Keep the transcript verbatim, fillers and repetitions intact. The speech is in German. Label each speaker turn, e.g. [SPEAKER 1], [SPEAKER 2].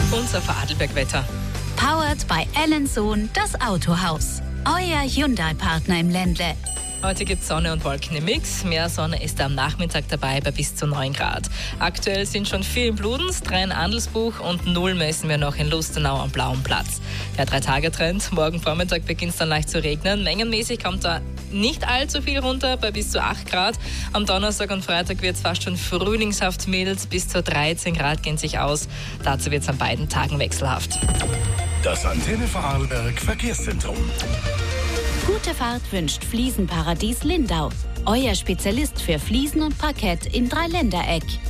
[SPEAKER 1] Unser Vorarlberg-Wetter.
[SPEAKER 2] Powered by Ellensohn, das Autohaus. Euer Hyundai-Partner im Ländle.
[SPEAKER 1] Heute gibt es Sonne und Wolken im Mix. Mehr Sonne ist am Nachmittag dabei bei bis zu neun Grad. Aktuell sind schon vier in Bludenz, drei in Andelsbuch und null messen wir noch in Lustenau am Blauen Platz. Der Drei-Tage-Trend. Morgen Vormittag beginnt es dann leicht zu regnen. Mengenmäßig kommt da nicht allzu viel runter, bei bis zu acht Grad. Am Donnerstag und Freitag wird es fast schon frühlingshaft mild. Bis zu dreizehn Grad gehen sich aus. Dazu wird es an beiden Tagen wechselhaft.
[SPEAKER 3] Das Antenne Vorarlberg Verkehrszentrum.
[SPEAKER 2] Gute Fahrt wünscht Fliesenparadies Lindau. Euer Spezialist für Fliesen und Parkett im Dreiländereck.